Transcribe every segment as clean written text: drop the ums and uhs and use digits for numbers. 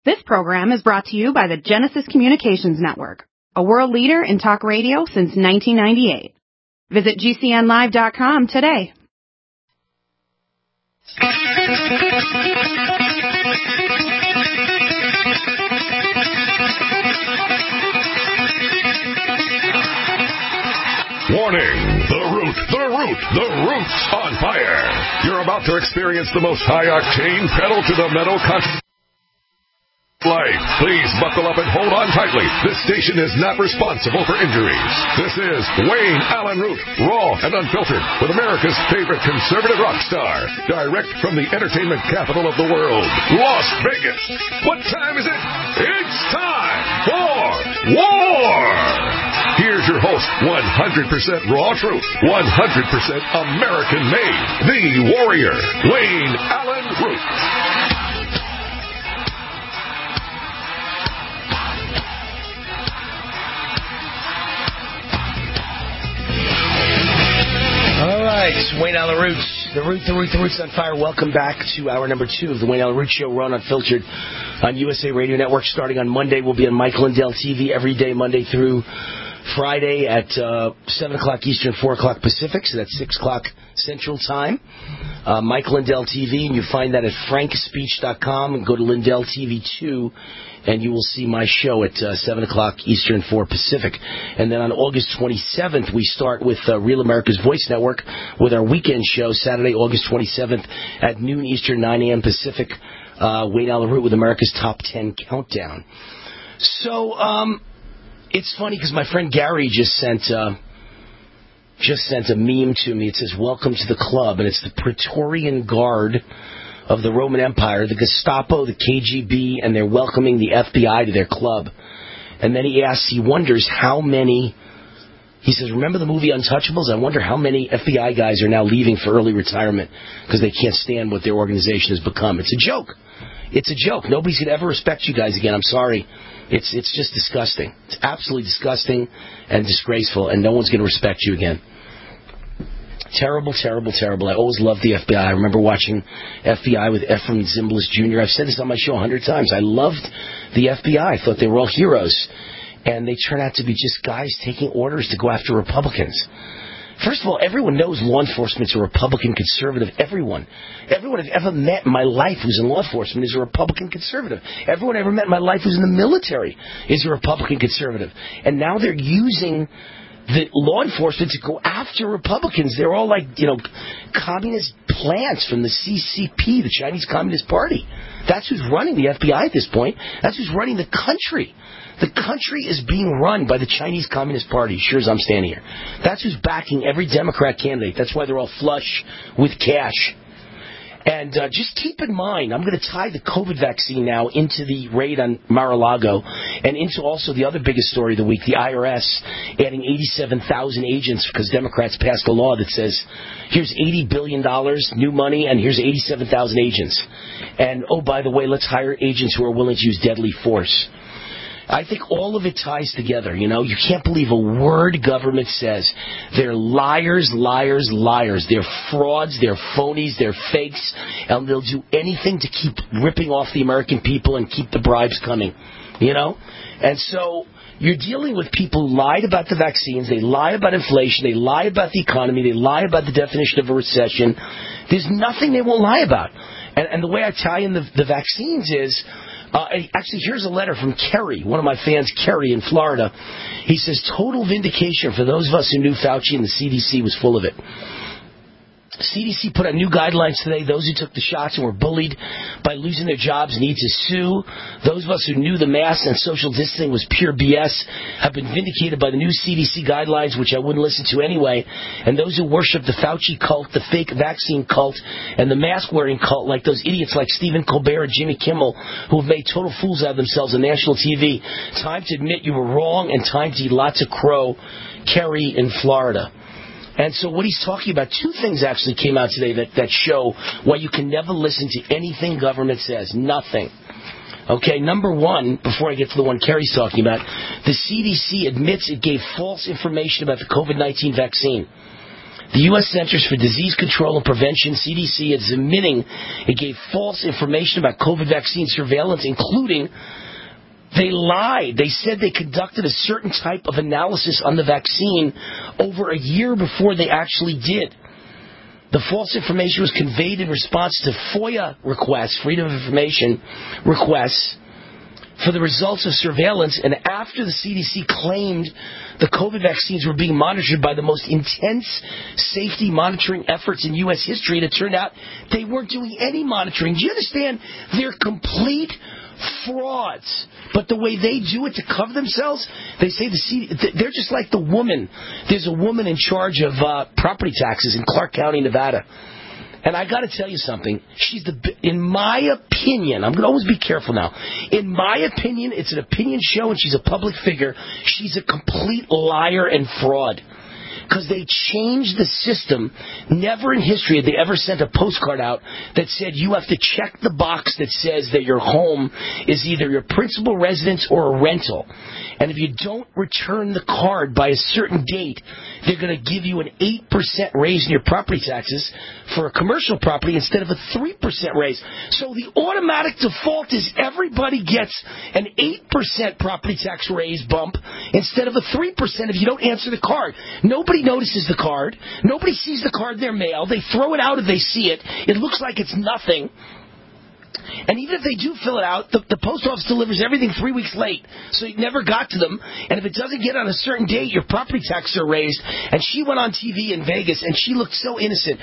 This program is brought to you by the Genesis Communications Network, a world leader in talk radio since 1998. Visit GCNlive.com today. Warning! The root's on fire! You're about to experience the most high-octane, pedal-to-the-metal life. Please buckle up and hold on tightly. This station is not responsible for injuries. This is Wayne Allen Root, raw and unfiltered, with America's favorite conservative rock star. Direct from the entertainment capital of the world, Las Vegas. What time is it? It's time for war! Here's your host, 100% raw truth, 100% American made, the warrior, Wayne Allen Root. All right, Wayne Allen Roots. The Root's on fire. Welcome back to hour number 2 of the Wayne Allen Roots Show. We're on Unfiltered on USA Radio Network. Starting on Monday, we'll be on Mike Lindell TV every day, Monday through Friday at 7 o'clock Eastern, 4 o'clock Pacific, so that's 6 o'clock Central Time. Mike Lindell TV, and you find that at frankspeech.com, and go to Lindell TV 2, and you will see my show at 7 o'clock Eastern, 4 Pacific. And then on August 27th, we start with Real America's Voice Network with our weekend show, Saturday, August 27th at noon Eastern, 9 a.m. Pacific, Wayne Allen Root with America's Top 10 Countdown. So, it's funny because my friend Gary just sent a meme to me. It says, "Welcome to the club," and it's the Praetorian Guard of the Roman Empire, the Gestapo, the KGB, and they're welcoming the FBI to their club. And then he wonders how many, he says, remember the movie Untouchables? I wonder how many FBI guys are now leaving for early retirement because they can't stand what their organization has become. It's a joke. It's a joke. Nobody's going to ever respect you guys again. I'm sorry. It's just disgusting. It's absolutely disgusting and disgraceful, and no one's going to respect you again. Terrible, terrible, terrible. I always loved the FBI. I remember watching FBI with Efrem Zimbalist Jr. I've said this on my show 100 times. I loved the FBI. I thought they were all heroes. And they turn out to be just guys taking orders to go after Republicans. First of all, everyone knows law enforcement's a Republican conservative. Everyone I've ever met in my life who's in law enforcement is a Republican conservative. Everyone I ever met in my life who's in the military is a Republican conservative. And now they're using the law enforcement to go after Republicans. They're all like, communist plants from the CCP, the Chinese Communist Party. That's who's running the FBI at this point. That's who's running the country. The country is being run by the Chinese Communist Party, sure as I'm standing here. That's who's backing every Democrat candidate. That's why they're all flush with cash. And just keep in mind, I'm going to tie the COVID vaccine now into the raid on Mar-a-Lago and into also the other biggest story of the week, the IRS adding 87,000 agents because Democrats passed a law that says, here's $80 billion, new money, and here's 87,000 agents. And, oh, by the way, let's hire agents who are willing to use deadly force. I think all of it ties together, You can't believe a word government says. They're liars, liars, liars. They're frauds, they're phonies, they're fakes, and they'll do anything to keep ripping off the American people and keep the bribes coming, And so you're dealing with people who lied about the vaccines, they lie about inflation, they lie about the economy, they lie about the definition of a recession. There's nothing they won't lie about. And the way I tie in the vaccines is... actually, here's a letter from Kerry, one of my fans, Kerry in Florida. He says, total vindication for those of us who knew Fauci and the CDC was full of it. CDC put out new guidelines today. Those who took the shots and were bullied by losing their jobs need to sue. Those of us who knew the mask and social distancing was pure BS have been vindicated by the new CDC guidelines, which I wouldn't listen to anyway. And those who worship the Fauci cult, the fake vaccine cult, and the mask-wearing cult, like those idiots like Stephen Colbert and Jimmy Kimmel, who have made total fools out of themselves on national TV. Time to admit you were wrong and time to eat lots of crow. Kerry in Florida. And so what he's talking about, 2 things actually came out today that show why you can never listen to anything government says. Nothing. Okay, number 1, before I get to the one Kerry's talking about, the CDC admits it gave false information about the COVID-19 vaccine. The U.S. Centers for Disease Control and Prevention, CDC, is admitting it gave false information about COVID vaccine surveillance, including they lied. They said they conducted a certain type of analysis on the vaccine over a year before they actually did. The false information was conveyed in response to FOIA requests, Freedom of Information requests, for the results of surveillance, and after the CDC claimed the COVID vaccines were being monitored by the most intense safety monitoring efforts in U.S. history, and it turned out they weren't doing any monitoring. Do you understand? They're complete frauds. But the way they do it to cover themselves, they say they're just like the woman. There's a woman in charge of property taxes in Clark County, Nevada. And I got to tell you something. In my opinion, I'm going to always be careful now. In my opinion, it's an opinion show and she's a public figure. She's a complete liar and fraud. Because they changed the system. Never in history had they ever sent a postcard out that said you have to check the box that says that your home is either your principal residence or a rental. And if you don't return the card by a certain date, they're going to give you an 8% raise in your property taxes for a commercial property instead of a 3% raise. So the automatic default is everybody gets an 8% property tax raise bump instead of a 3% if you don't answer the card. Nobody notices the card. Nobody sees the card in their mail. They throw it out if they see it. It looks like it's nothing. And even if they do fill it out, the post office delivers everything 3 weeks late. So it never got to them. And if it doesn't get on a certain date, your property taxes are raised. And she went on TV in Vegas, and she looked so innocent.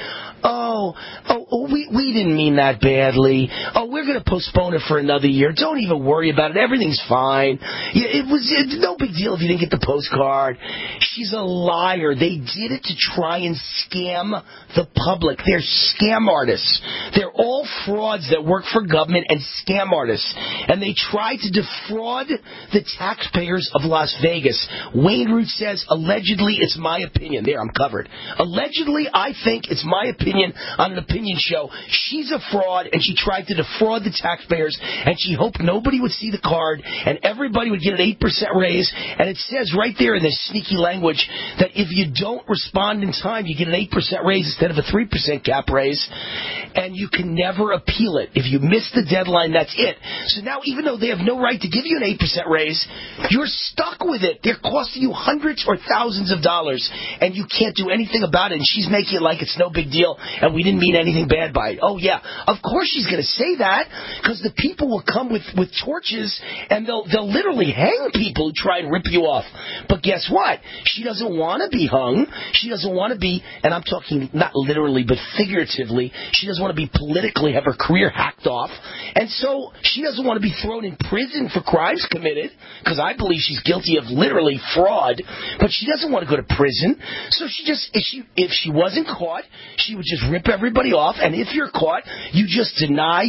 We didn't mean that badly. We're going to postpone it for another year. Don't even worry about it. Everything's fine. It's no big deal if you didn't get the postcard. She's a liar. They did it to try and scam the public. They're scam artists. They're all frauds that work for government and scam artists. And they try to defraud the taxpayers of Las Vegas. Wayne Root says, allegedly, it's my opinion. There, I'm covered. Allegedly, I think it's my opinion on an opinion show. She's a fraud, and she tried to defraud the taxpayers, and she hoped nobody would see the card, and everybody would get an 8% raise. And it says right there in this sneaky language that if you don't respond in time, you get an 8% raise instead of a 3% cap raise, and you can never appeal it. If you miss the deadline, that's it. So now, even though they have no right to give you an 8% raise, you're stuck with it. They're costing you hundreds or thousands of dollars, and you can't do anything about it, and she's making it like it's no big deal, and we didn't mean anything bad by it. Oh, yeah, of course she's going to say that, because the people will come with torches, and they'll literally hang people who try and rip you off. But guess what? She doesn't want to be hung. She doesn't want to be, and I'm talking not literally, but figuratively, she doesn't want to be politically, have her career hacked off. And so she doesn't want to be thrown in prison for crimes committed, because I believe she's guilty of literally fraud, but she doesn't want to go to prison. So she just, if she wasn't caught, she would just rip everybody off. And if you're caught, you just deny,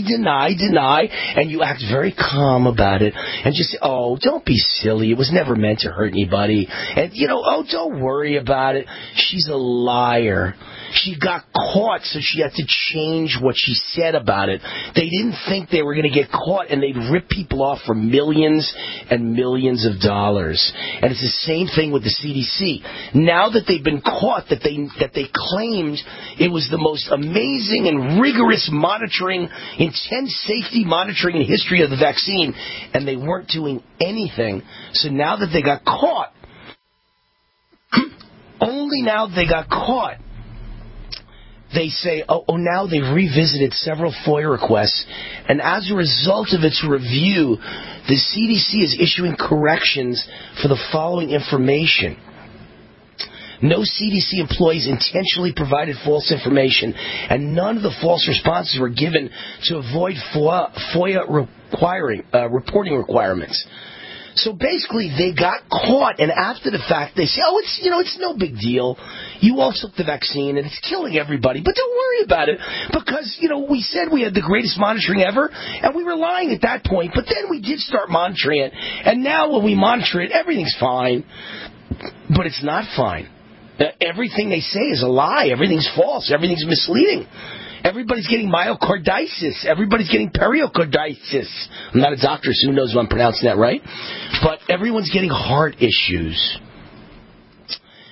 and you act very calm about it, and just say, oh, don't be silly. It was never meant to hurt anybody. And, don't worry about it. She's a liar. She got caught, so she had to change what she said about it. They didn't think they were going to get caught, and they'd rip people off for millions and millions of dollars. And it's the same thing with the CDC. Now that they've been caught, that they claimed it was the most amazing and rigorous monitoring, intense safety monitoring in history of the vaccine, and they weren't doing anything. So now that they got caught, only now they got caught, they say, now they've revisited several FOIA requests, and as a result of its review, the CDC is issuing corrections for the following information. No CDC employees intentionally provided false information, and none of the false responses were given to avoid FOIA reporting requirements. So basically, they got caught, and after the fact, they say, it's no big deal. You all took the vaccine, and it's killing everybody, but don't worry about it, because, we said we had the greatest monitoring ever, and we were lying at that point, but then we did start monitoring it, and now when we monitor it, everything's fine, but it's not fine. Everything they say is a lie. Everything's false. Everything's misleading. Everybody's getting myocarditis. Everybody's getting pericarditis. I'm not a doctor, so who knows if I'm pronouncing that right. But everyone's getting heart issues.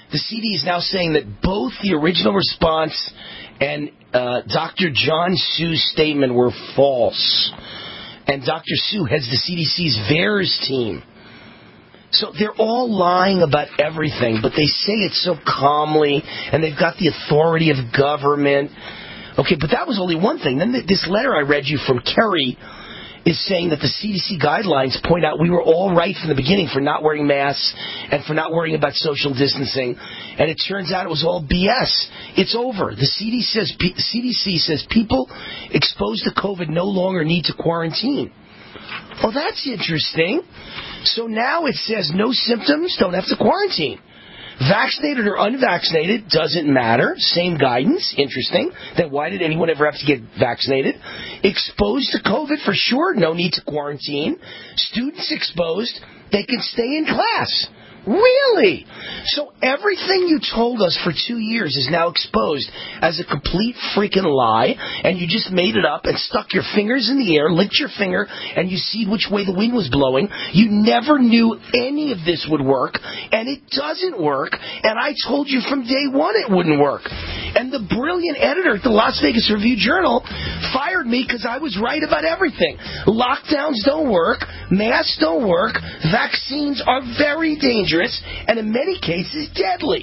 the CD is now saying that both the original response and Dr. John Su's statement were false. And Dr. Su heads the CDC's VAERS team. So they're all lying about everything, but they say it so calmly, and they've got the authority of government. Okay, but that was only one thing. Then this letter I read you from Kerry is saying that the CDC guidelines point out we were all right from the beginning for not wearing masks and for not worrying about social distancing, and it turns out it was all BS. It's over. The CDC says people exposed to COVID no longer need to quarantine. Well, that's interesting. So now it says no symptoms, don't have to quarantine. Vaccinated or unvaccinated, doesn't matter. Same guidance. Interesting. Then why did anyone ever have to get vaccinated? Exposed to COVID, for sure, no need to quarantine. Students exposed, they can stay in class. Really? So everything you told us for 2 years is now exposed as a complete freaking lie, and you just made it up and stuck your fingers in the air, licked your finger, and you see which way the wind was blowing. You never knew any of this would work, and it doesn't work, and I told you from day one it wouldn't work. And the brilliant editor at the Las Vegas Review-Journal fired me because I was right about everything. Lockdowns don't work, masks don't work, vaccines are very dangerous, and in many cases deadly.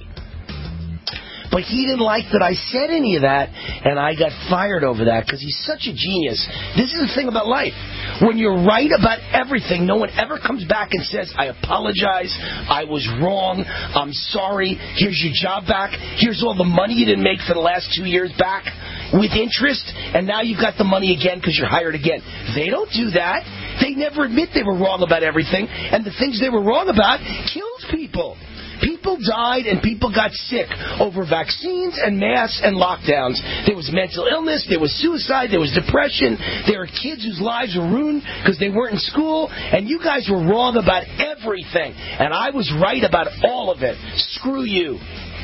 But he didn't like that I said any of that, and I got fired over that because he's such a genius. This is the thing about life. When you're right about everything, no one ever comes back and says, I apologize, I was wrong, I'm sorry, here's your job back, here's all the money you didn't make for the last 2 years back with interest, and now you've got the money again because you're hired again. They don't do that. They never admit they were wrong about everything, and the things they were wrong about killed people. People died and people got sick over vaccines and masks and lockdowns. There was mental illness, there was suicide, there was depression, there were kids whose lives were ruined because they weren't in school, and you guys were wrong about everything, and I was right about all of it. Screw you.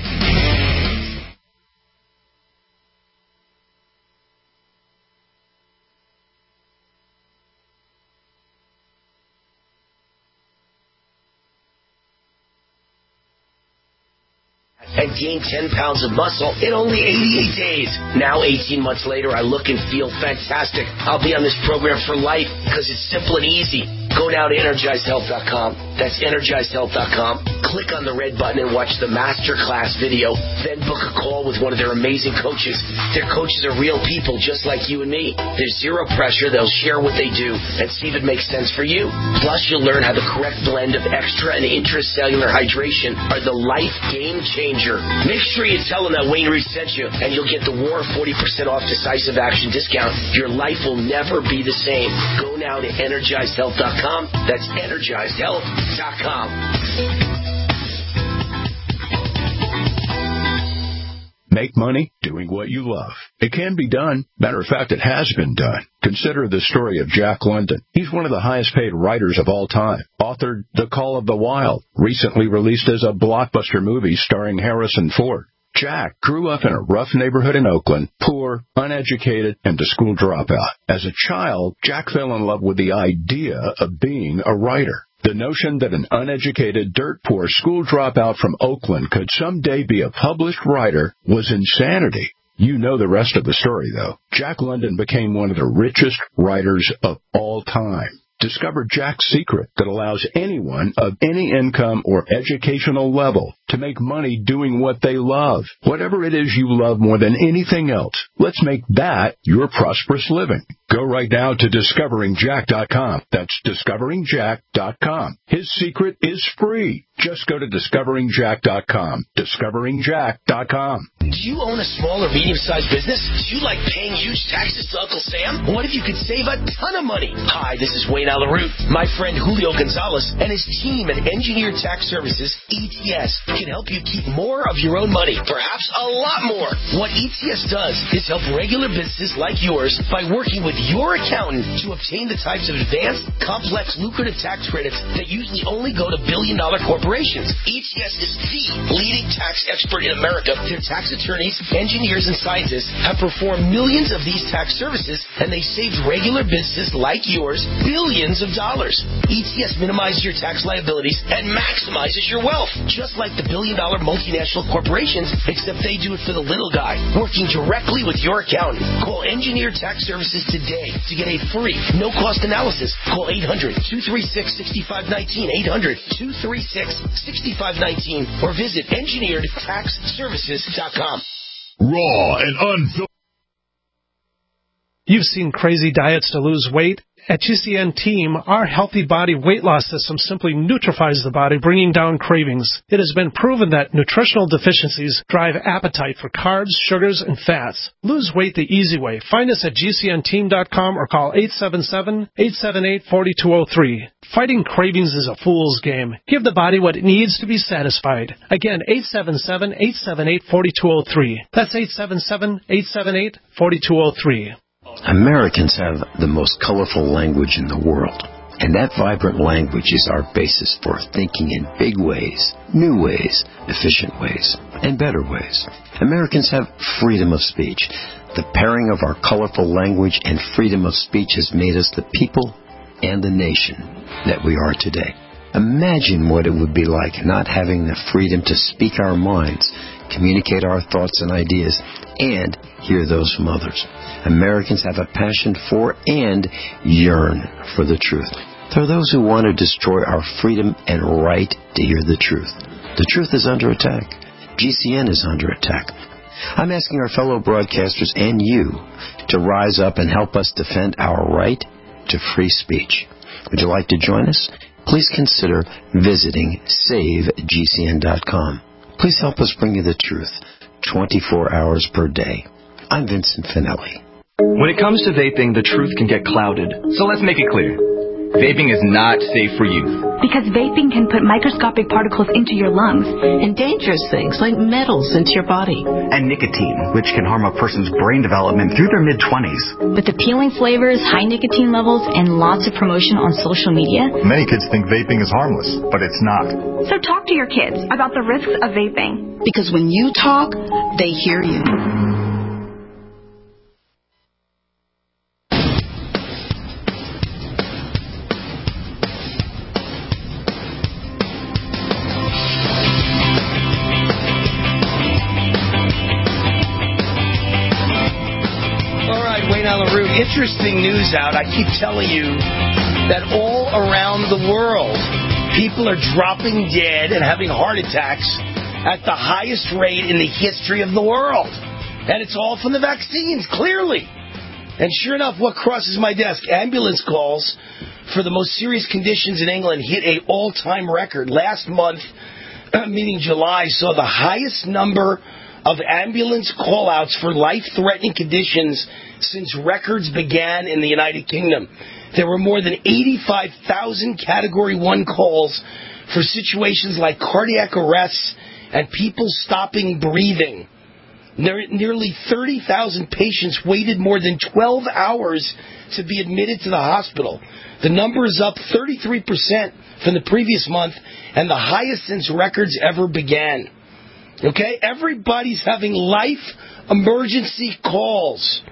And gain 10 pounds of muscle in only 88 days. Now, 18 months later, I look and feel fantastic. I'll be on this program for life because it's simple and easy. Go now to EnergizedHealth.com. That's EnergizedHealth.com. Click on the red button and watch the masterclass video. Then book a call with one of their amazing coaches. Their coaches are real people just like you and me. There's zero pressure. They'll share what they do and see if it makes sense for you. Plus, you'll learn how the correct blend of extra and intracellular hydration are the life game changer. Make sure you tell them that Wayne Reed sent you, and you'll get the War 40% off decisive action discount. Your life will never be the same. Go now to EnergizedHealth.com. That's EnergizedHealth.com. Make money doing what you love. It can be done. Matter of fact, it has been done. Consider the story of Jack London. He's one of the highest paid writers of all time. Authored The Call of the Wild, recently released as a blockbuster movie starring Harrison Ford. Jack grew up in a rough neighborhood in Oakland, poor, uneducated, and a school dropout. As a child, Jack fell in love with the idea of being a writer. The notion that an uneducated, dirt-poor school dropout from Oakland could someday be a published writer was insanity. You know the rest of the story, though. Jack London became one of the richest writers of all time. Discover Jack's secret that allows anyone of any income or educational level to make money doing what they love. Whatever it is you love more than anything else, let's make that your prosperous living. Go right now to DiscoveringJack.com. That's DiscoveringJack.com. His secret is free. Just go to DiscoveringJack.com. DiscoveringJack.com. Do you own a small or medium-sized business? Do you like paying huge taxes to Uncle Sam? What if you could save a ton of money? Hi, this is Wayne Allen Root. My friend Julio Gonzalez and his team at Engineered Tax Services, ETS, can help you keep more of your own money, perhaps a lot more. What ETS does is help regular businesses like yours by working with your accountant to obtain the types of advanced, complex, lucrative tax credits that usually only go to billion-dollar corporations. ETS is the leading tax expert in America. Their tax attorneys, engineers, and scientists have performed millions of these tax services, and they saved regular businesses like yours billions of dollars. ETS minimizes your tax liabilities and maximizes your wealth, just like the multi-billion-dollar multinational corporations, except they do it for the little guy, working directly with your accountant. Call Engineered Tax Services today to get a free, no-cost analysis. Call 800-236-6519, 800-236-6519, or visit engineeredtaxservices.com. Raw and unfiltered. You've seen crazy diets to lose weight. At GCN Team, our healthy body weight loss system simply neutralizes the body, bringing down cravings. It has been proven that nutritional deficiencies drive appetite for carbs, sugars, and fats. Lose weight the easy way. Find us at GCNteam.com or call 877-878-4203. Fighting cravings is a fool's game. Give the body what it needs to be satisfied. Again, 877-878-4203. That's 877-878-4203. Americans have the most colorful language in the world, and that vibrant language is our basis for thinking in big ways, new ways, efficient ways, and better ways. Americans have freedom of speech. The pairing of our colorful language and freedom of speech has made us the people and the nation that we are today. Imagine what it would be like not having the freedom to speak our minds, communicate our thoughts and ideas, and hear those from others. Americans have a passion for and yearn for the truth. There are those who want to destroy our freedom and right to hear the truth. The truth is under attack. GCN is under attack. I'm asking our fellow broadcasters and you to rise up and help us defend our right to free speech. Would you like to join us? Please consider visiting SaveGCN.com. Please help us bring you the truth 24 hours per day. I'm Vincent Finelli. When it comes to vaping, the truth can get clouded. So let's make it clear. Vaping is not safe for youth. Because vaping can put microscopic particles into your lungs. And dangerous things like metals into your body. And nicotine, which can harm a person's brain development through their mid-20s. With appealing flavors, high nicotine levels, and lots of promotion on social media. Many kids think vaping is harmless, but it's not. So talk to your kids about the risks of vaping. Because when you talk, they hear you. Interesting news out. I keep telling you that all around the world, people are dropping dead and having heart attacks at the highest rate in the history of the world. And it's all from the vaccines, clearly. And sure enough, what crosses my desk? Ambulance calls for the most serious conditions in England hit an all-time record. Last month, meaning July, saw the highest number of ambulance call-outs for life-threatening conditions since records began in the United Kingdom. There were more than 85,000 Category 1 calls for situations like cardiac arrests and people stopping breathing. Nearly 30,000 patients waited more than 12 hours to be admitted to the hospital. The number is up 33% from the previous month and the highest since records ever began. Okay? Everybody's having life emergency calls.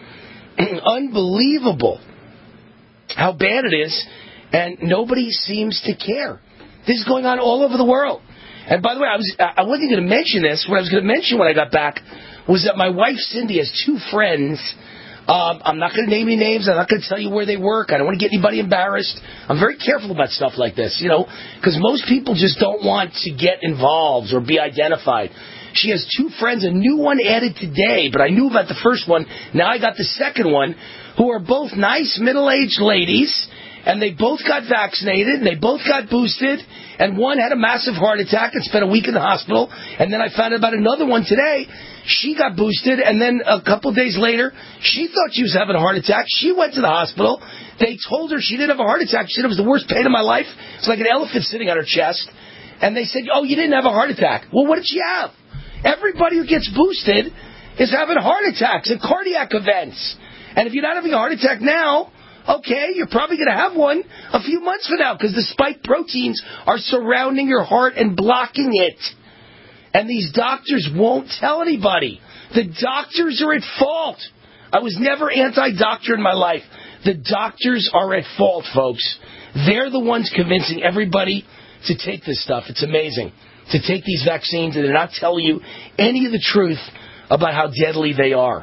Unbelievable how bad it is, and nobody seems to care. This is going on all over the world. And by the way, I wasn't going to mention this. What I was going to mention when I got back was that my wife Cindy has two friends. I'm not going to name any names. I'm not going to tell you where they work. I don't want to get anybody embarrassed. I'm very careful about stuff like this, because most people just don't want to get involved or be identified. She has two friends, a new one added today, but I knew about the first one. Now I got the second one, who are both nice middle-aged ladies, and they both got vaccinated, and they both got boosted, and one had a massive heart attack and spent a week in the hospital, and then I found out about another one today. She got boosted, and then a couple days later, she thought she was having a heart attack. She went to the hospital. They told her she didn't have a heart attack. She said it was the worst pain of my life. It's like an elephant sitting on her chest. And they said, oh, you didn't have a heart attack. Well, what did she have? Everybody who gets boosted is having heart attacks and cardiac events. And if you're not having a heart attack now, okay, you're probably going to have one a few months from now because the spike proteins are surrounding your heart and blocking it. And these doctors won't tell anybody. The doctors are at fault. I was never anti-doctor in my life. The doctors are at fault, folks. They're the ones convincing everybody to take this stuff. It's amazing. To take these vaccines and they're not telling you any of the truth about how deadly they are.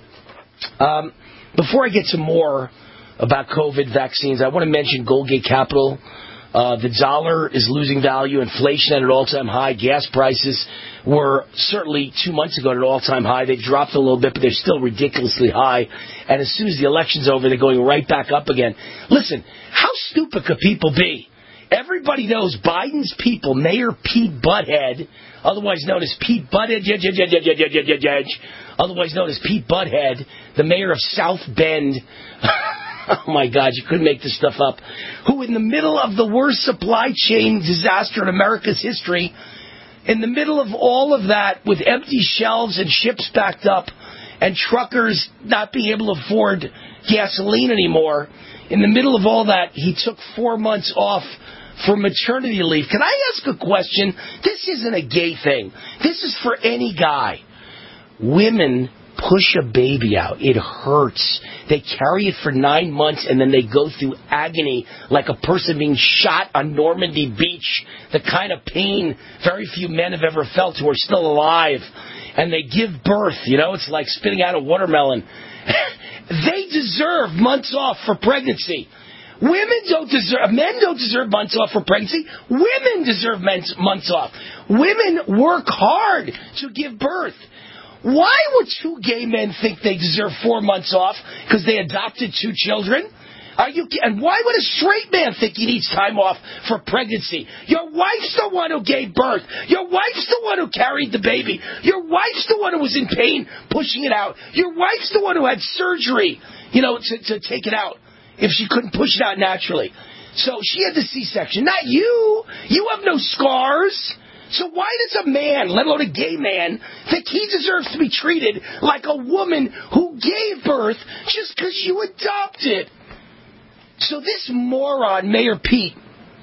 Before I get to more about COVID vaccines, I want to mention Goldgate Capital. The dollar is losing value. Inflation at an all-time high. Gas prices were certainly 2 months ago at an all-time high. They've dropped a little bit, but they're still ridiculously high. And as soon as the election's over, they're going right back up again. Listen, how stupid could people be? Everybody knows Biden's people, Mayor Pete Butthead, otherwise known as Pete Butthead, otherwise known as Pete Butthead, the mayor of South Bend. Oh, my God, you couldn't make this stuff up. Who, in the middle of the worst supply chain disaster in America's history, in the middle of all of that, with empty shelves and ships backed up and truckers not being able to afford gasoline anymore, in the middle of all that, he took 4 months off for maternity leave. Can I ask a question? This isn't a gay thing. This is for any guy. Women push a baby out. It hurts. They carry it for 9 months and then they go through agony like a person being shot on Normandy Beach. The kind of pain very few men have ever felt who are still alive. And they give birth. You know, it's like spitting out a watermelon. They deserve months off for pregnancy. Men don't deserve months off for pregnancy. Women deserve months off. Women work hard to give birth. Why would 2 gay men think they deserve 4 months off because they adopted 2 children? And why would a straight man think he needs time off for pregnancy? Your wife's the one who gave birth. Your wife's the one who carried the baby. Your wife's the one who was in pain pushing it out. Your wife's the one who had surgery, to take it out if she couldn't push it out naturally. So she had the C-section, not you. You have no scars. So why does a man, let alone a gay man, think he deserves to be treated like a woman who gave birth just because you adopted? So this moron, Mayor Pete,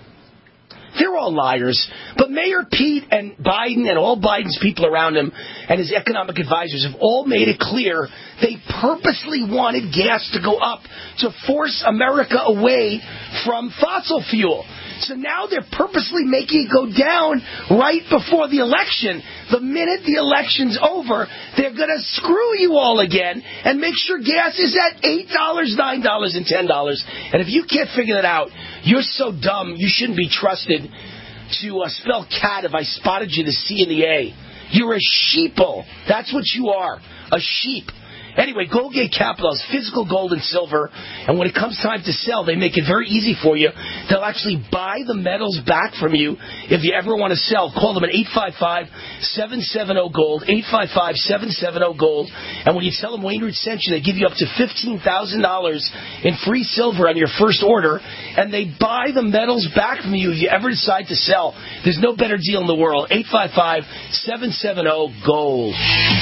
they're all liars. But Mayor Pete and Biden and all Biden's people around him and his economic advisors have all made it clear they purposely wanted gas to go up to force America away from fossil fuel. So now they're purposely making it go down right before the election. The minute the election's over, they're going to screw you all again and make sure gas is at $8, $9, and $10. And if you can't figure that out, you're so dumb you shouldn't be trusted to spell cat if I spotted you the C and the A. You're a sheeple. That's what you are, a sheep. Anyway, Goldgate Capital is physical gold and silver, and when it comes time to sell, they make it very easy for you. They'll actually buy the metals back from you if you ever want to sell. Call them at 855-770-GOLD, 855-770-GOLD, and when you tell them Wayne Root sent you, they give you up to $15,000 in free silver on your first order, and they buy the metals back from you if you ever decide to sell. There's no better deal in the world. 855-770-GOLD.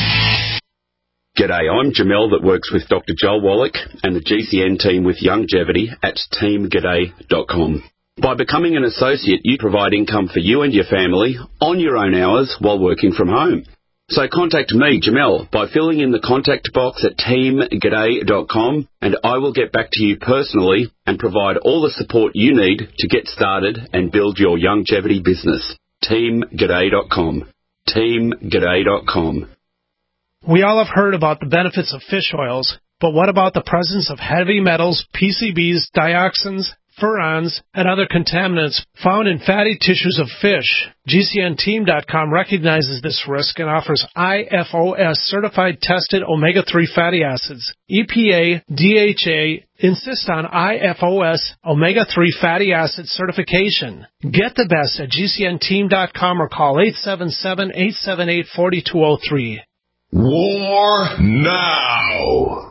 G'day, I'm Jamel that works with Dr. Joel Wallach and the GCN team with Longevity at teamg'day.com. By becoming an associate, you provide income for you and your family on your own hours while working from home. So contact me, Jamel, by filling in the contact box at teamg'day.com, and I will get back to you personally and provide all the support you need to get started and build your longevity business. teamg'day.com. teamg'day.com. We all have heard about the benefits of fish oils, but what about the presence of heavy metals, PCBs, dioxins, furans, and other contaminants found in fatty tissues of fish? GCNteam.com recognizes this risk and offers IFOS certified tested omega-3 fatty acids. EPA, DHA insist on IFOS omega-3 fatty acid certification. Get the best at GCNteam.com or call 877-878-4203. War now.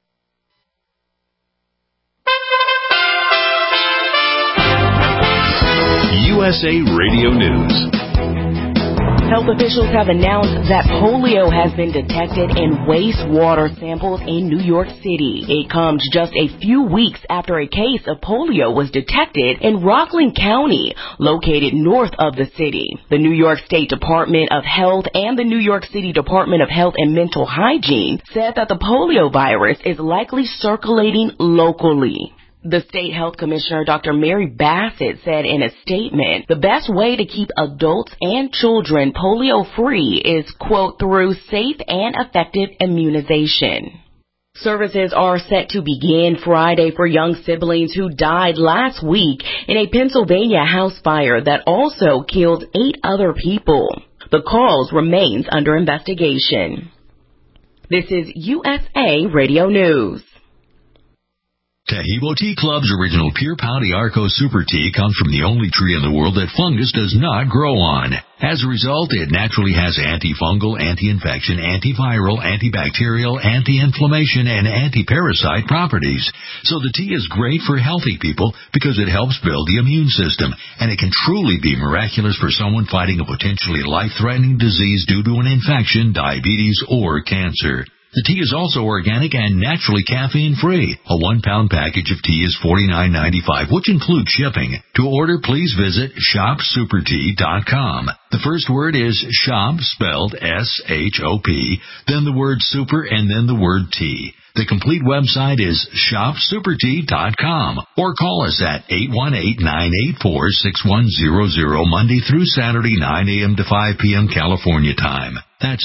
USA Radio News. Health officials have announced that polio has been detected in wastewater samples in New York City. It comes just a few weeks after a case of polio was detected in Rockland County, located north of the city. The New York State Department of Health and the New York City Department of Health and Mental Hygiene said that the polio virus is likely circulating locally. The state health commissioner, Dr. Mary Bassett, said in a statement, the best way to keep adults and children polio-free is, quote, through safe and effective immunization. Services are set to begin Friday for young siblings who died last week in a Pennsylvania house fire that also killed 8 other people. The cause remains under investigation. This is USA Radio News. Taheebo Tea Club's original Pure Pau d'Arco Super Tea comes from the only tree in the world that fungus does not grow on. As a result, it naturally has antifungal, anti-infection, antiviral, antibacterial, anti-inflammation, and anti-parasite properties. So the tea is great for healthy people because it helps build the immune system, and it can truly be miraculous for someone fighting a potentially life-threatening disease due to an infection, diabetes, or cancer. The tea is also organic and naturally caffeine-free. A 1-pound package of tea is $49.95, which includes shipping. To order, please visit shopsupertea.com. The first word is shop, spelled S-H-O-P, then the word super, and then the word tea. The complete website is shopsupertea.com, or call us at 818-984-6100 Monday through Saturday, 9 a.m. to 5 p.m. California time. That's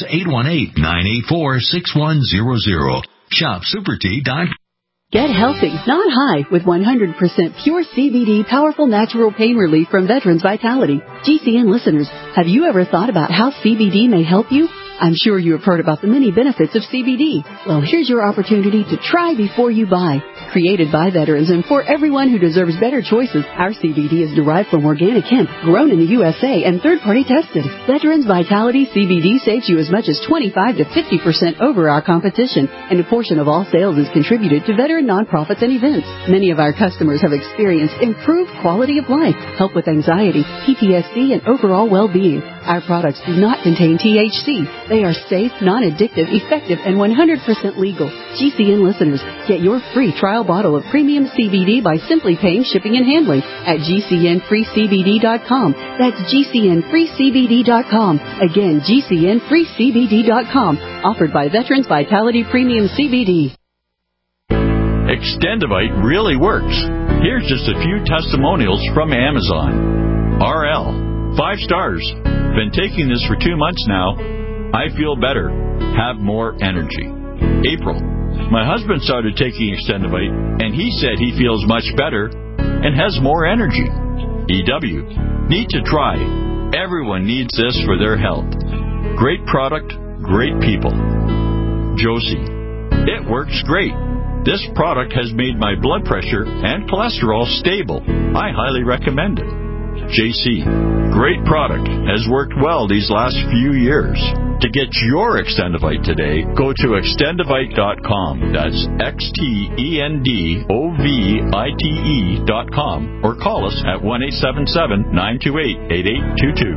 818-984-6100. Shopsupertea.com. Get healthy, not high, with 100% pure CBD powerful natural pain relief from Veterans Vitality. GCN listeners, have you ever thought about how CBD may help you? I'm sure you have heard about the many benefits of CBD. Well, here's your opportunity to try before you buy. Created by veterans and for everyone who deserves better choices, our CBD is derived from organic hemp, grown in the USA, and third-party tested. Veterans Vitality CBD saves you as much as 25 to 50% over our competition, and a portion of all sales is contributed to veteran nonprofits and events. Many of our customers have experienced improved quality of life, help with anxiety, PTSD, and overall well-being. Our products do not contain THC. They are safe, non-addictive, effective, and 100% legal. GCN listeners, get your free trial bottle of premium CBD by simply paying shipping and handling at GCNFreeCBD.com. That's GCNFreeCBD.com. Again, GCNFreeCBD.com. Offered by Veterans Vitality Premium CBD. Extendivite really works. Here's just a few testimonials from Amazon. RL, 5 stars. Been taking this for 2 months now. I feel better, have more energy. April, my husband started taking Extendivite, and he said he feels much better and has more energy. EW, need to try. Everyone needs this for their health. Great product, great people. Josie, it works great. This product has made my blood pressure and cholesterol stable. I highly recommend it. JC, great product, has worked well these last few years. To get your Extendivite today, go to extendivite.com. That's XTENDOVITE.com, or call us at 1-877-928-8822.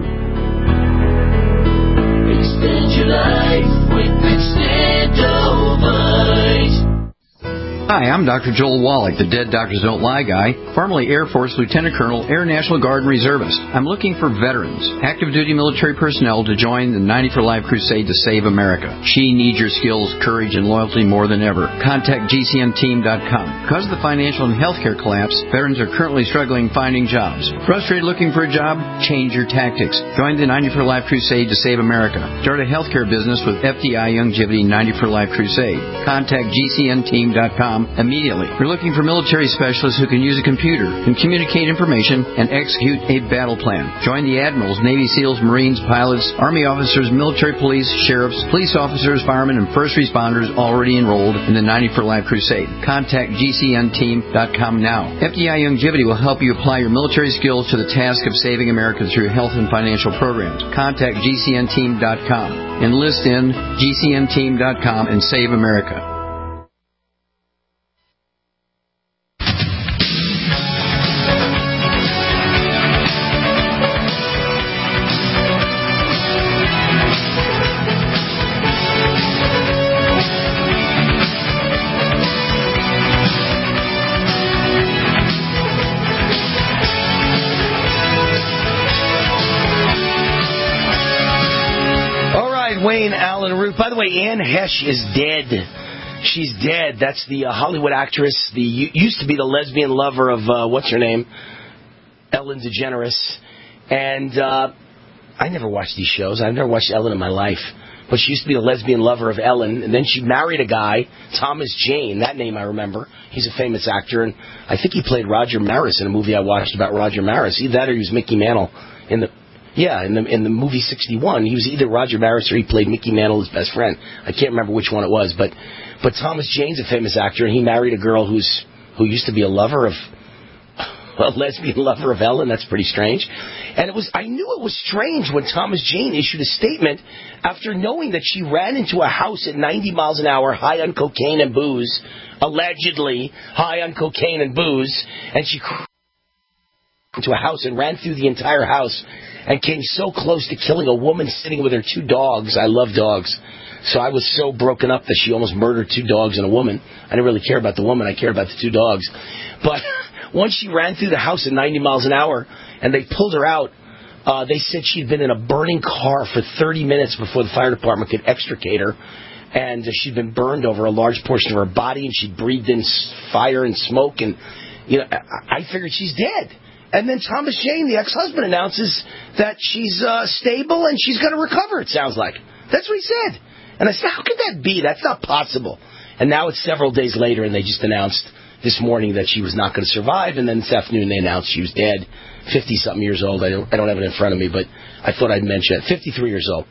Extend your life with Extendovite. Hi, I'm Dr. Joel Wallach, the Dead Doctors Don't Lie guy, formerly Air Force Lieutenant Colonel, Air National Guard and Reservist. I'm looking for veterans, active duty military personnel to join the 90 for Life crusade to save America. She needs your skills, courage, and loyalty more than ever. Contact GCNteam.com. Because of the financial and healthcare collapse, veterans are currently struggling finding jobs. Frustrated looking for a job? Change your tactics. Join the 90 for Life crusade to save America. Start a healthcare business with FDI Youngevity 90 for Life crusade. Contact GCNteam.com immediately. We're looking for military specialists who can use a computer, can communicate information, and execute a battle plan. Join the admirals, Navy SEALs, Marines, pilots, Army officers, military police, sheriffs, police officers, firemen, and first responders already enrolled in the 90 for Life crusade. Contact GCNteam.com now. FDI Youngevity will help you apply your military skills to the task of saving America through health and financial programs. Contact GCNteam.com. Enlist in GCNteam.com and save America. Wayne Allen Root. By the way, Anne Hesh is dead. She's dead. That's the Hollywood actress. Used to be the lesbian lover of, what's her name? Ellen DeGeneres. And I never watched these shows. I've never watched Ellen in my life. But she used to be the lesbian lover of Ellen. And then she married a guy, Thomas Jane. That name I remember. He's a famous actor. And I think he played Roger Maris in a movie I watched about Roger Maris. Either that or he was Mickey Mantle in the movie 61. He was either Roger Maris or he played Mickey Mantle, his best friend. I can't remember which one it was. But Thomas Jane's a famous actor, and he married a girl who used to be a lesbian lover of Ellen. That's pretty strange. And I knew it was strange when Thomas Jane issued a statement after knowing that she ran into a house at 90 miles an hour, high on cocaine and booze, allegedly high on cocaine and booze, and she into a house and ran through the entire house and came so close to killing a woman sitting with her 2 dogs. I love dogs. So I was so broken up that she almost murdered 2 dogs and a woman. I didn't really care about the woman. I cared about the 2 dogs. But once she ran through the house at 90 miles an hour and they pulled her out, they said she'd been in a burning car for 30 minutes before the fire department could extricate her. And she'd been burned over a large portion of her body, and she'd breathed in fire and smoke. And, I figured she's dead. And then Thomas Jane, the ex-husband, announces that she's stable and she's going to recover, it sounds like. That's what he said. And I said, how could that be? That's not possible. And now it's several days later, and they just announced this morning that she was not going to survive, and then this afternoon they announced she was dead, 50-something years old. I don't have it in front of me, but I thought I'd mention it. 53 years old.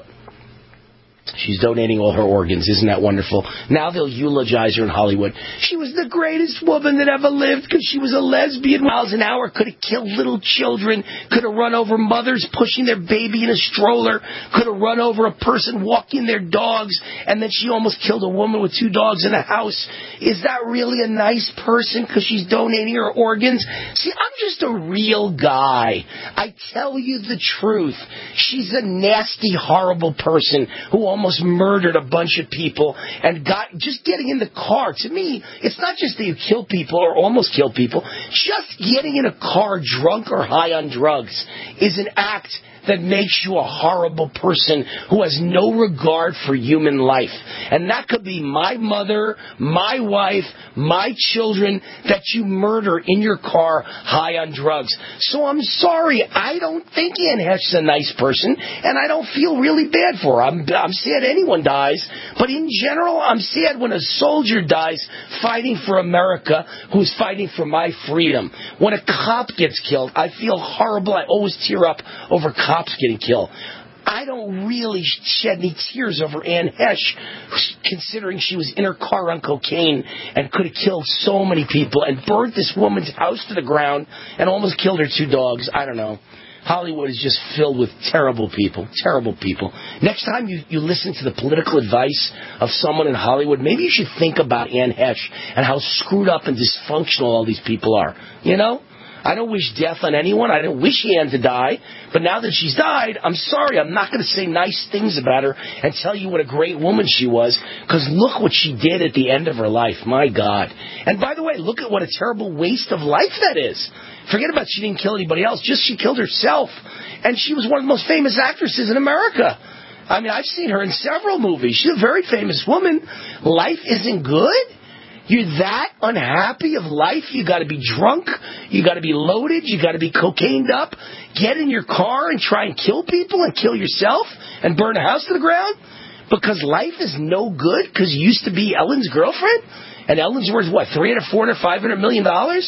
She's donating all her organs. Isn't that wonderful? Now they'll eulogize her in Hollywood. She was the greatest woman that ever lived because she was a lesbian. Miles an hour, could have killed little children, could have run over mothers pushing their baby in a stroller, could have run over a person walking their dogs, and then she almost killed a woman with 2 dogs in a house. Is that really a nice person because she's donating her organs? See, I'm just a real guy. I tell you the truth. She's a nasty, horrible person who almost murdered a bunch of people and just getting in the car. To me, it's not just that you kill people or almost kill people. Just getting in a car drunk or high on drugs is an act that makes you a horrible person who has no regard for human life. And that could be my mother, my wife, my children that you murder in your car high on drugs. So I'm sorry. I don't think Anne Hesh is a nice person, and I don't feel really bad for her. I'm sad anyone dies, but in general, I'm sad when a soldier dies fighting for America who's fighting for my freedom. When a cop gets killed, I feel horrible. I always tear up over cops getting killed. I don't really shed any tears over Anne Hesh, considering she was in her car on cocaine and could have killed so many people and burned this woman's house to the ground and almost killed her 2 dogs. I don't know. Hollywood is just filled with terrible people. Terrible people. Next time you listen to the political advice of someone in Hollywood, maybe you should think about Anne Hesh and how screwed up and dysfunctional all these people are. You know? I don't wish death on anyone. I don't wish Anne to die. But now that she's died, I'm sorry. I'm not going to say nice things about her and tell you what a great woman she was, because look what she did at the end of her life. My God. And by the way, look at what a terrible waste of life that is. Forget about she didn't kill anybody else. Just she killed herself. And she was one of the most famous actresses in America. I mean, I've seen her in several movies. She's a very famous woman. Life isn't good? You're that unhappy of life? You got to be drunk. You got to be loaded. You got to be cocained up. Get in your car and try and kill people and kill yourself and burn a house to the ground because life is no good because you used to be Ellen's girlfriend and Ellen's worth what, $300, $400, $500 million?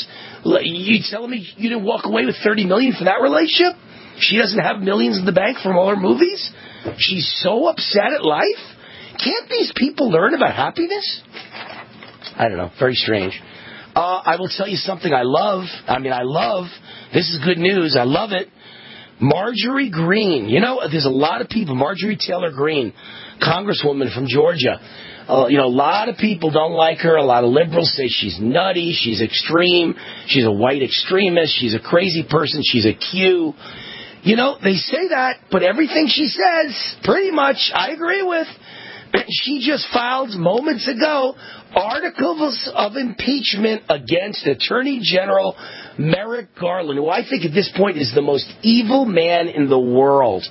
You telling me you didn't walk away with $30 million for that relationship? She doesn't have millions in the bank from all her movies? She's so upset at life? Can't these people learn about happiness? I don't know. Very strange. I will tell you something I love. This is good news. I love it. Marjorie Greene. You know, there's a lot of people. Marjorie Taylor Greene, Congresswoman from Georgia. A lot of people don't like her. A lot of liberals say she's nutty. She's extreme. She's a white extremist. She's a crazy person. She's a Q. They say that, but everything she says, pretty much, I agree with. She just filed moments ago articles of impeachment against Attorney General Merrick Garland, who I think at this point is the most evil man in the world.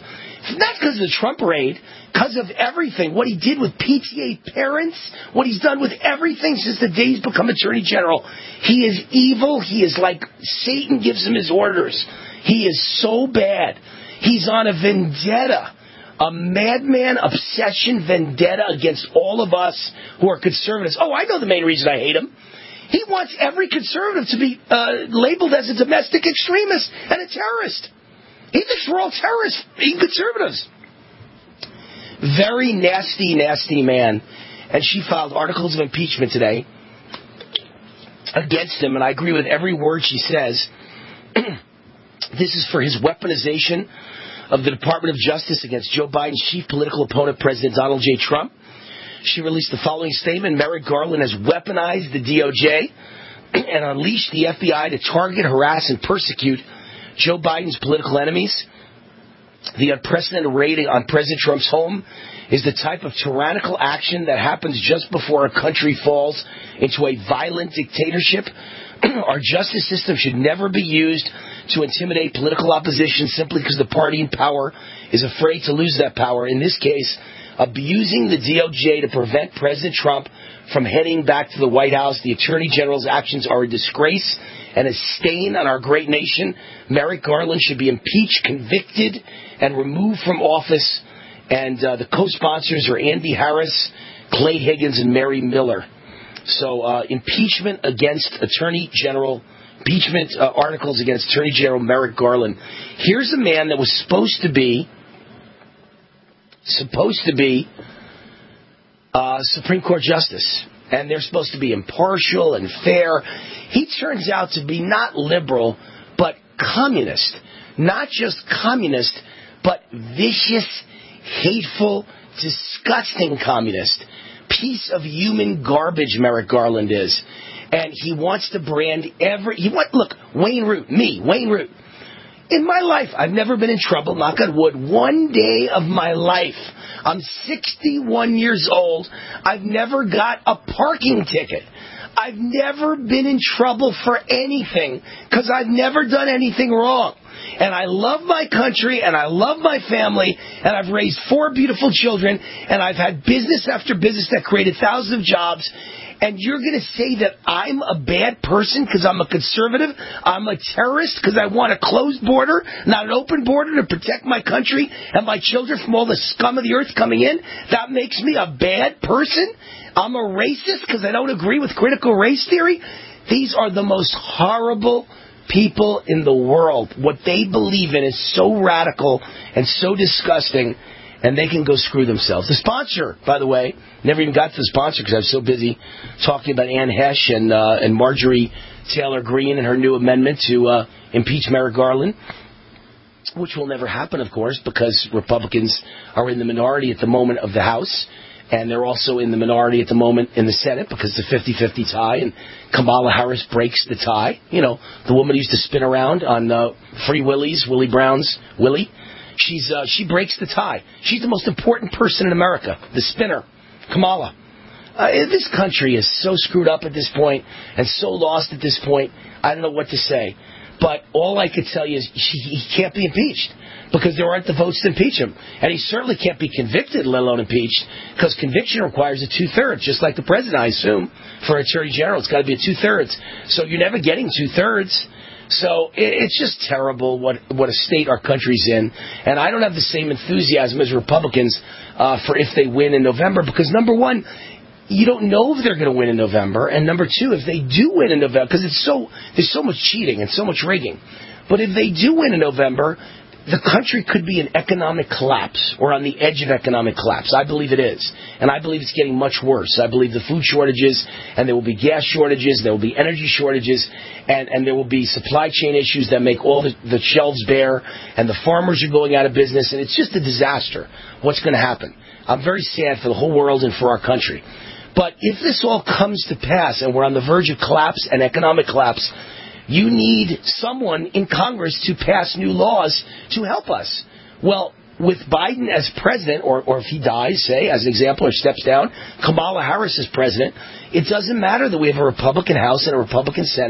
Not because of the Trump raid, because of everything. What he did with PTA parents, what he's done with everything since the day he's become Attorney General. He is evil. He is like Satan gives him his orders. He is so bad. He's on a vendetta, a madman obsession vendetta against all of us who are conservatives. Oh, I know the main reason I hate him. He wants every conservative to be labeled as a domestic extremist and a terrorist. He thinks we're all terrorists, being conservatives. Very nasty, nasty man. And she filed articles of impeachment today against him, and I agree with every word she says. This is for his weaponization of the Department of Justice against Joe Biden's chief political opponent, President Donald J. Trump. She released the following statement. Merrick Garland has weaponized the DOJ and unleashed the FBI to target, harass, and persecute Joe Biden's political enemies. The unprecedented raid on President Trump's home is the type of tyrannical action that happens just before a country falls into a violent dictatorship. Our justice system should never be used to intimidate political opposition simply because the party in power is afraid to lose that power. In this case, abusing the DOJ to prevent President Trump from heading back to the White House. The Attorney General's actions are a disgrace and a stain on our great nation. Merrick Garland should be impeached, convicted, and removed from office. And the co-sponsors are Andy Harris, Clay Higgins, and Mary Miller. So impeachment against Attorney General, impeachment articles against Attorney General Merrick Garland. Here's a man that was supposed to be Supreme Court Justice. And they're supposed to be impartial and fair. He turns out to be not liberal, but communist. Not just communist, but vicious, hateful, disgusting communist. Piece of human garbage Merrick Garland is. And he wants to brand look, Wayne Root, Wayne Root. In my life, I've never been in trouble, knock on wood, one day of my life. I'm 61 years old. I've never got a parking ticket. I've never been in trouble for anything because I've never done anything wrong. And I love my country, and I love my family, and I've raised 4 beautiful children, and I've had business after business that created thousands of jobs. And you're going to say that I'm a bad person because I'm a conservative? I'm a terrorist because I want a closed border, not an open border to protect my country and my children from all the scum of the earth coming in? That makes me a bad person? I'm a racist because I don't agree with critical race theory? These are the most horrible people in the world. What they believe in is so radical and so disgusting, and they can go screw themselves. The sponsor, by the way, never even got to the sponsor because I was so busy talking about Ann Hesh and Marjorie Taylor Greene and her new amendment to impeach Merrick Garland, which will never happen, of course, because Republicans are in the minority at the moment of the House, and they're also in the minority at the moment in the Senate because it's a 50-50 tie, and Kamala Harris breaks the tie. You know, the woman who used to spin around on Free Willie's, Willie Brown's Willie. She breaks the tie. She's the most important person in America, the spinner, Kamala. This country is so screwed up at this point and so lost at this point, I don't know what to say. But all I could tell you is he can't be impeached because there aren't the votes to impeach him. And he certainly can't be convicted, let alone impeached, because conviction requires a 2/3, just like the president, I assume, for Attorney General. It's got to be a 2/3. So you're never getting 2/3. So it's just terrible what a state our country's in. And I don't have the same enthusiasm as Republicans for if they win in November because, number one, you don't know if they're going to win in November. And number two, if they do win in November, because there's so much cheating and so much rigging. But if they do win in November, the country could be in economic collapse or on the edge of economic collapse. I believe it is. And I believe it's getting much worse. I believe the food shortages, and there will be gas shortages, there will be energy shortages, and there will be supply chain issues that make all the shelves bare, and the farmers are going out of business, and it's just a disaster. What's going to happen? I'm very sad for the whole world and for our country. But if this all comes to pass, and we're on the verge of collapse and economic collapse, you need someone in Congress to pass new laws to help us. Well, with Biden as president, or if he dies, say, as an example, or steps down, Kamala Harris as president, it doesn't matter that we have a Republican House and a Republican Senate.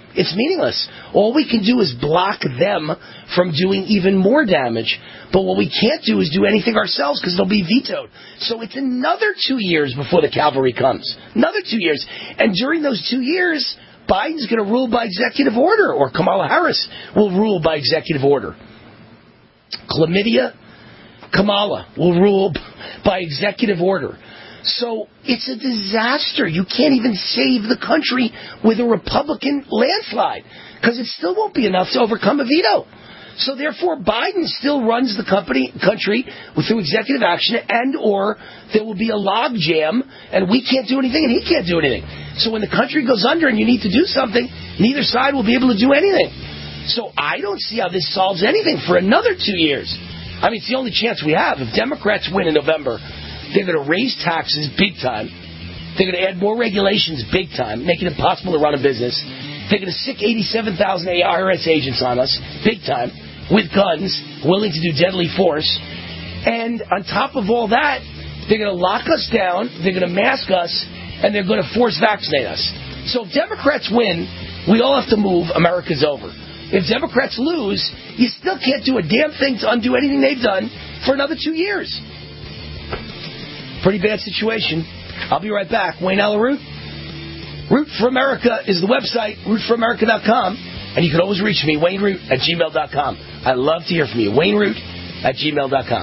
It's meaningless. All we can do is block them from doing even more damage. But what we can't do is do anything ourselves because they'll be vetoed. So it's another 2 years before the cavalry comes. Another 2 years. And during those 2 years, Biden's going to rule by executive order, or Kamala Harris will rule by executive order. Chlamydia, Kamala will rule by executive order. So it's a disaster. You can't even save the country with a Republican landslide because it still won't be enough to overcome a veto. So therefore, Biden still runs the country through executive action, and or there will be a log jam, and we can't do anything, and he can't do anything. So when the country goes under and you need to do something, neither side will be able to do anything. So I don't see how this solves anything for another 2 years. I mean, it's the only chance we have. If Democrats win in November, they're going to raise taxes big time. They're going to add more regulations big time, make it impossible to run a business. They're going to sick 87,000 IRS agents on us big time with guns, willing to do deadly force. And on top of all that, they're going to lock us down, they're going to mask us, and they're going to force vaccinate us. So if Democrats win, we all have to move. America's over. If Democrats lose, you still can't do a damn thing to undo anything they've done for another 2 years. Pretty bad situation. I'll be right back. Wayne Allen Root. Root for America is the website, rootforamerica.com. And you can always reach me, WayneRoot@gmail.com. I love to hear from you. WayneRoot@gmail.com.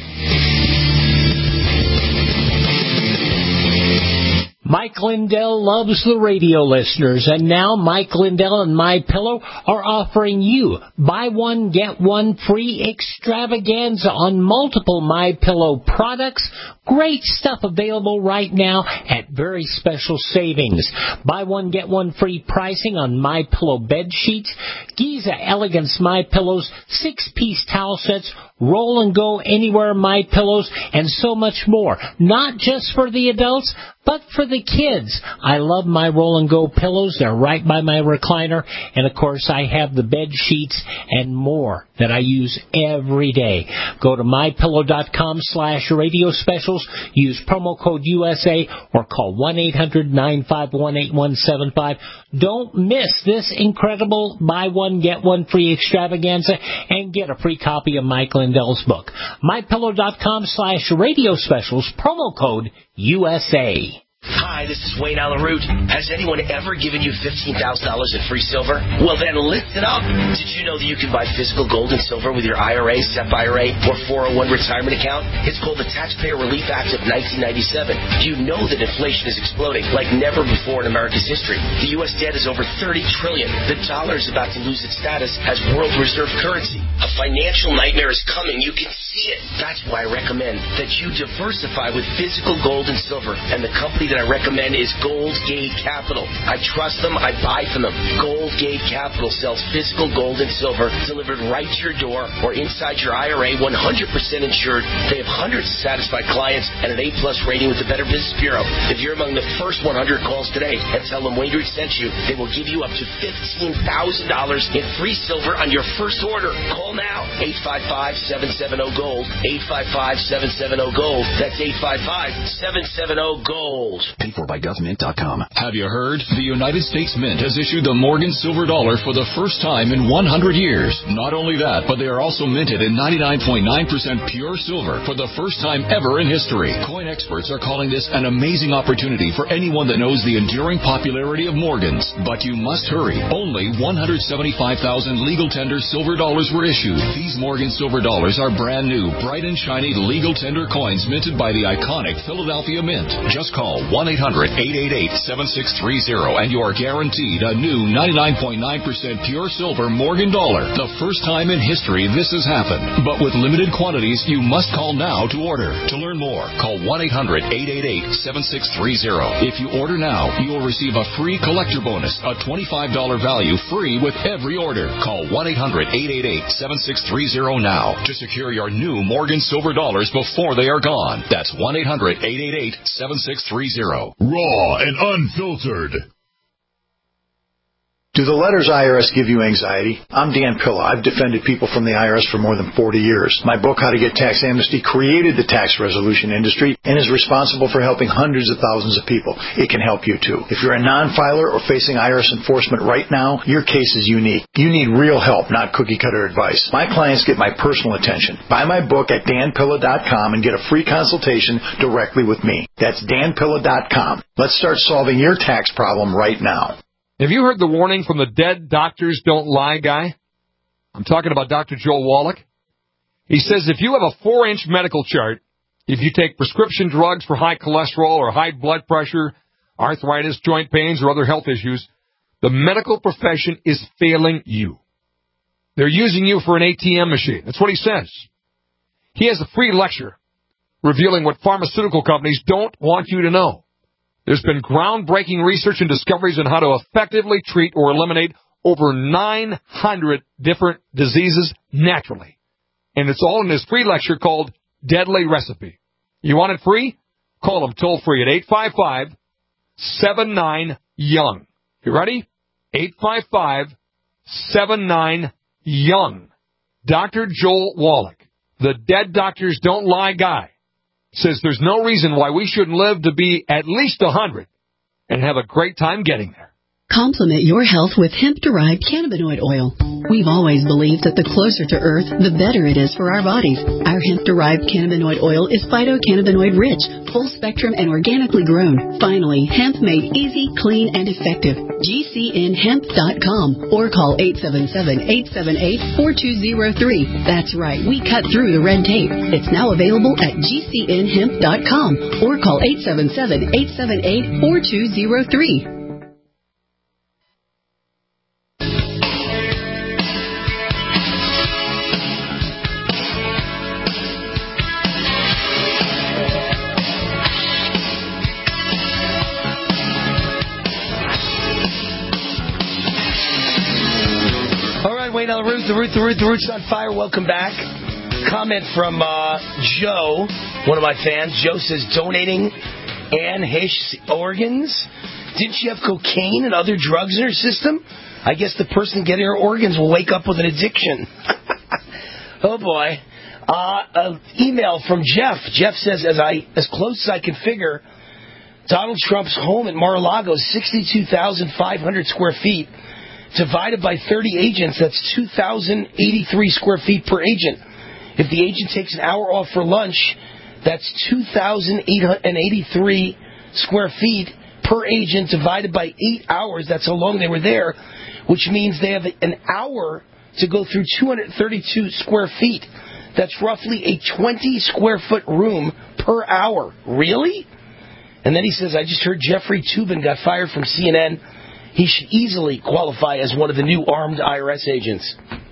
Mike Lindell loves the radio listeners, and now Mike Lindell and MyPillow are offering you buy one, get one free extravaganza on multiple MyPillow products. Great stuff available right now at very special savings. Buy one, get one free pricing on MyPillow bed sheets, Giza Elegance MyPillows, 6-piece towel sets, Roll and Go Anywhere MyPillows, and so much more. Not just for the adults, but for the kids. I love my Roll and Go pillows. They're right by my recliner. And, of course, I have the bed sheets and more that I use every day. Go to MyPillow.com/radio specials. Use promo code USA or call 1-800-951-8175. Don't miss this incredible buy one, get one free extravaganza and get a free copy of Mike Lindell's book. MyPillow.com/radio specials, promo code USA. Hi, this is Wayne Allen Root. Has anyone ever given you $15,000 in free silver? Well, then listen up. Did you know that you can buy physical gold and silver with your IRA, SEP IRA, or 401 retirement account? It's called the Taxpayer Relief Act of 1997. You know that inflation is exploding like never before in America's history. The U.S. debt is over $30 trillion. The dollar is about to lose its status as world reserve currency. A financial nightmare is coming. You can see it. That's why I recommend that you diversify with physical gold and silver. And the company that I recommend is Gold Gate Capital. I trust them. I buy from them. Gold Gate Capital sells physical gold and silver delivered right to your door or inside your IRA, 100% insured. They have hundreds of satisfied clients and an A+ rating with the Better Business Bureau. If you're among the first 100 calls today and tell them Wayne Root sent you, they will give you up to $15,000 in free silver on your first order. Call now. 855-770-GOLD. 855-770-GOLD. That's 855-770-GOLD. Paid for by GovMint.com. Have you heard? The United States Mint has issued the Morgan Silver Dollar for the first time in 100 years. Not only that, but they are also minted in 99.9% pure silver for the first time ever in history. Coin experts are calling this an amazing opportunity for anyone that knows the enduring popularity of Morgans. But you must hurry. Only 175,000 legal tender silver dollars were issued. These Morgan Silver Dollars are brand new, bright and shiny legal tender coins minted by the iconic Philadelphia Mint. Just call 1-800-888-7630 and you are guaranteed a new 99.9% pure silver Morgan dollar. The first time in history this has happened. But with limited quantities, you must call now to order. To learn more, call 1-800-888-7630. If you order now, you will receive a free collector bonus, a $25 value free with every order. Call 1-800-888-7630 now to secure your new Morgan Silver Dollars before they are gone. That's 1-800-888-7630. Raw and unfiltered. Do the letters IRS give you anxiety? I'm Dan Pilla. I've defended people from the IRS for more than 40 years. My book, How to Get Tax Amnesty, created the tax resolution industry and is responsible for helping hundreds of thousands of people. It can help you too. If you're a non-filer or facing IRS enforcement right now, your case is unique. You need real help, not cookie-cutter advice. My clients get my personal attention. Buy my book at danpilla.com and get a free consultation directly with me. That's danpilla.com. Let's start solving your tax problem right now. Have you heard the warning from the Dead Doctors Don't Lie guy? I'm talking about Dr. Joel Wallach. He says if you have a 4-inch medical chart, if you take prescription drugs for high cholesterol or high blood pressure, arthritis, joint pains, or other health issues, the medical profession is failing you. They're using you for an ATM machine. That's what he says. He has a free lecture revealing what pharmaceutical companies don't want you to know. There's been groundbreaking research and discoveries on how to effectively treat or eliminate over 900 different diseases naturally. And it's all in this free lecture called Deadly Recipe. You want it free? Call them toll-free at 855-79-YOUNG. You ready? 855-79-YOUNG. Dr. Joel Wallach, the Dead Doctors Don't Lie guy, says there's no reason why we shouldn't live to be at least 100 and have a great time getting there. Complement your health with hemp-derived cannabinoid oil. We've always believed that the closer to Earth, the better it is for our bodies. Our hemp-derived cannabinoid oil is phytocannabinoid-rich, full-spectrum, and organically grown. Finally, hemp made easy, clean, and effective. GCNhemp.com or call 877-878-4203. That's right, we cut through the red tape. It's now available at GCNhemp.com or call 877-878-4203. Wayne Allen Root, the Root's on fire. Welcome back. Comment from Joe, one of my fans. Joe says, donating Anne Heche's organs? Didn't she have cocaine and other drugs in her system? I guess the person getting her organs will wake up with an addiction. Oh, boy. Email from Jeff. Jeff says, as close as I can figure, Donald Trump's home at Mar-a-Lago is 62,500 square feet. Divided by 30 agents, that's 2,083 square feet per agent. If the agent takes an hour off for lunch, that's 2,883 square feet per agent divided by 8 hours. That's how long they were there, which means they have an hour to go through 232 square feet. That's roughly a 20 square foot room per hour. Really? And then he says, I just heard Jeffrey Toobin got fired from CNN. He should easily qualify as one of the new armed IRS agents.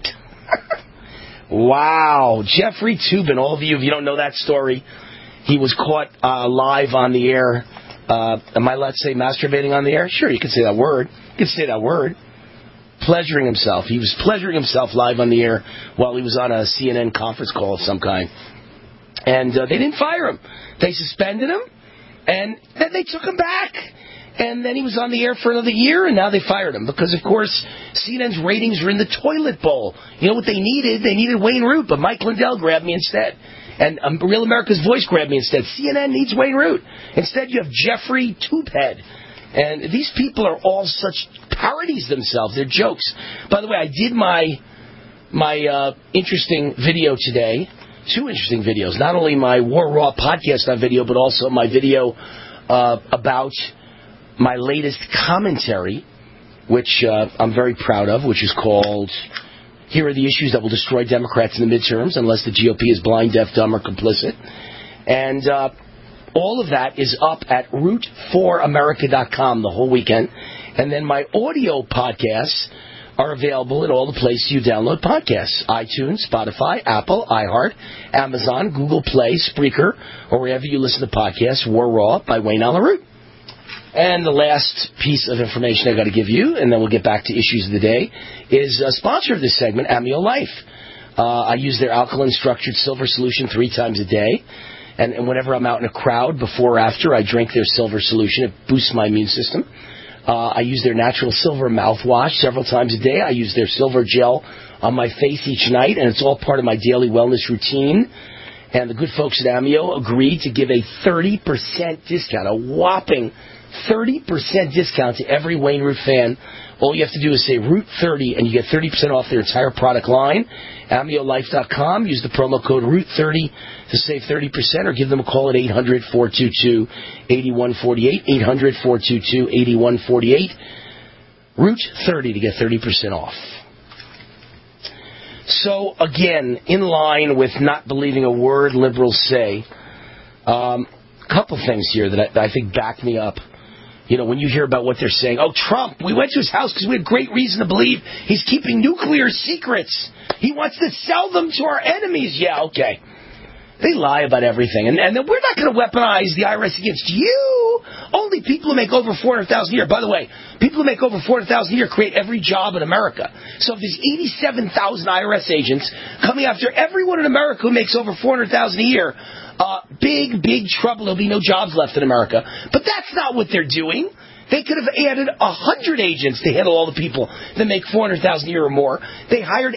Wow. Jeffrey Toobin, all of you, if you don't know that story, he was caught live on the air. Am I allowed to say masturbating on the air? Sure, you can say that word. You can say that word. Pleasuring himself. He was pleasuring himself live on the air while he was on a CNN conference call of some kind. And they didn't fire him. They suspended him, and then they took him back. And then he was on the air for another year, and now they fired him. Because, of course, CNN's ratings are in the toilet bowl. You know what they needed? They needed Wayne Root, but Mike Lindell grabbed me instead. And Real America's Voice grabbed me instead. CNN needs Wayne Root. Instead, you have Jeffrey Toobhead. And these people are all such parodies themselves. They're jokes. By the way, I did my interesting video today. 2 interesting videos. Not only my War Raw podcast on video, but also my video about my latest commentary, which I'm very proud of, which is called Here Are the Issues That Will Destroy Democrats in the Midterms Unless the GOP is Blind, Deaf, Dumb, or Complicit. And all of that is up at root4america.com the whole weekend. And then my audio podcasts are available at all the places you download podcasts. iTunes, Spotify, Apple, iHeart, Amazon, Google Play, Spreaker, or wherever you listen to podcasts. War Raw by Wayne Allen Root. And the last piece of information I got to give you, and then we'll get back to issues of the day, is a sponsor of this segment, Amio Life. I use their alkaline structured silver solution 3 times a day. And whenever I'm out in a crowd, before or after, I drink their silver solution. It boosts my immune system. I use their natural silver mouthwash several times a day. I use their silver gel on my face each night, and it's all part of my daily wellness routine. And the good folks at Amio agreed to give a 30% discount, a whopping 30% discount to every Wayne Root fan. All you have to do is say Root 30, and you get 30% off their entire product line. AmioLife.com. Use the promo code Root 30 to save 30%, or give them a call at 800-422-8148. 800-422-8148. Root 30 to get 30% off. So, again, in line with not believing a word liberals say, couple things here that I think back me up. You know, when you hear about what they're saying, oh, Trump, we went to his house because we had great reason to believe he's keeping nuclear secrets. He wants to sell them to our enemies. Yeah, okay. They lie about everything. And we're not going to weaponize the IRS against you. Only people who make over $400,000 a year. By the way, people who make over $400,000 a year create every job in America. So if there's 87,000 IRS agents coming after everyone in America who makes over $400,000 a year, big trouble. There'll be no jobs left in America. But that's not what they're doing. They could have added 100 agents to handle all the people that make $400,000 a year or more. They're hiring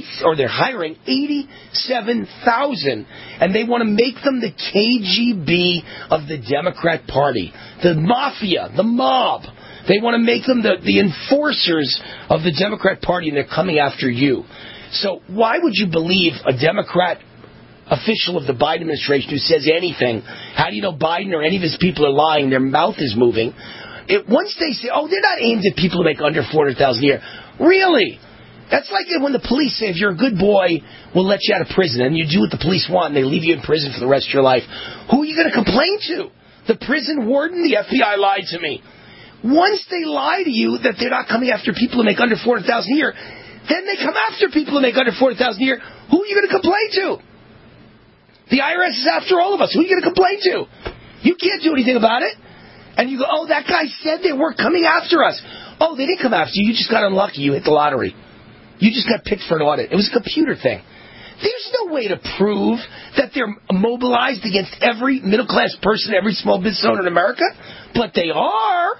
87,000, and they want to make them the KGB of the Democrat Party, the mafia, the mob. They want to make them the enforcers of the Democrat Party, and they're coming after you. So why would you believe a Democrat official of the Biden administration who says anything? How do you know Biden or any of his people are lying? Their mouth is moving. Once they say, oh, they're not aimed at people who make under $400,000 a year. Really? That's like when the police say, if you're a good boy, we'll let you out of prison. And you do what the police want, and they leave you in prison for the rest of your life. Who are you going to complain to? The prison warden? The FBI lied to me. Once they lie to you that they're not coming after people who make under $400,000 a year, then they come after people who make under $400,000 a year. Who are you going to complain to? The IRS is after all of us. Who are you going to complain to? You can't do anything about it. And you go, oh, that guy said they weren't coming after us. Oh, they didn't come after you. You just got unlucky. You hit the lottery. You just got picked for an audit. It was a computer thing. There's no way to prove that they're mobilized against every middle-class person, every small business owner in America. But they are.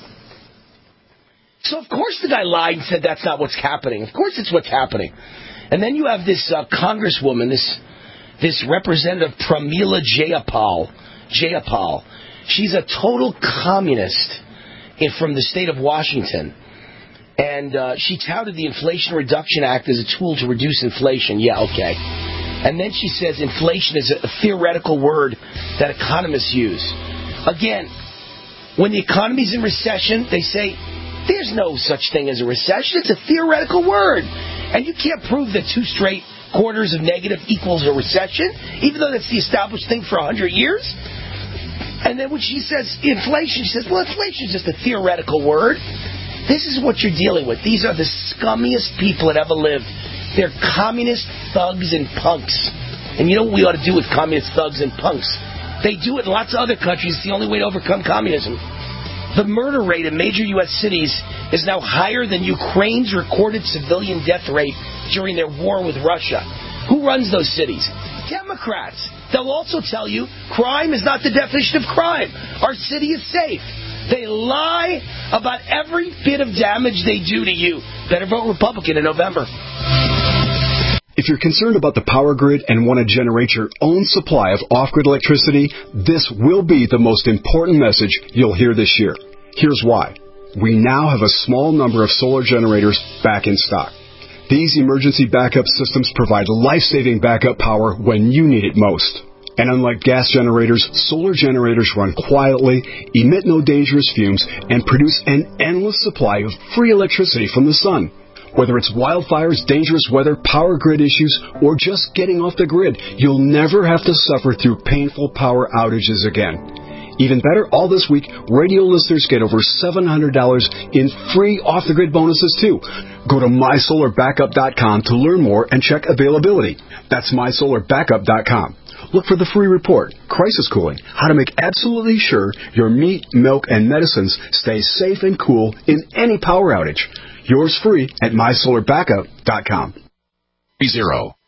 So, of course, the guy lied and said that's not what's happening. Of course it's what's happening. And then you have this congresswoman, this representative Pramila Jayapal. She's a total communist from the state of Washington. And she touted the Inflation Reduction Act as a tool to reduce inflation. Yeah, okay. And then she says inflation is a theoretical word that economists use. Again, when the economy's in recession, they say there's no such thing as a recession. It's a theoretical word. And you can't prove that 2 straight quarters of negative equals a recession, even though that's the established thing for 100 years. And then when she says inflation, she says, well, inflation is just a theoretical word. This is what you're dealing with. These are the scummiest people that ever lived. They're communist thugs and punks. And you know what we ought to do with communist thugs and punks? They do it in lots of other countries. It's the only way to overcome communism. The murder rate in major U.S. cities is now higher than Ukraine's recorded civilian death rate during their war with Russia. Who runs those cities? Democrats. They'll also tell you crime is not the definition of crime. Our city is safe. They lie about every bit of damage they do to you. Better vote Republican in November. If you're concerned about the power grid and want to generate your own supply of off-grid electricity, this will be the most important message you'll hear this year. Here's why. We now have a small number of solar generators back in stock. These emergency backup systems provide life-saving backup power when you need it most. And unlike gas generators, solar generators run quietly, emit no dangerous fumes, and produce an endless supply of free electricity from the sun. Whether it's wildfires, dangerous weather, power grid issues, or just getting off the grid, you'll never have to suffer through painful power outages again. Even better, all this week, radio listeners get over $700 in free off-the-grid bonuses, too. Go to MySolarBackup.com to learn more and check availability. That's MySolarBackup.com. Look for the free report, Crisis Cooling, how to make absolutely sure your meat, milk, and medicines stay safe and cool in any power outage. Yours free at MySolarBackup.com. 0.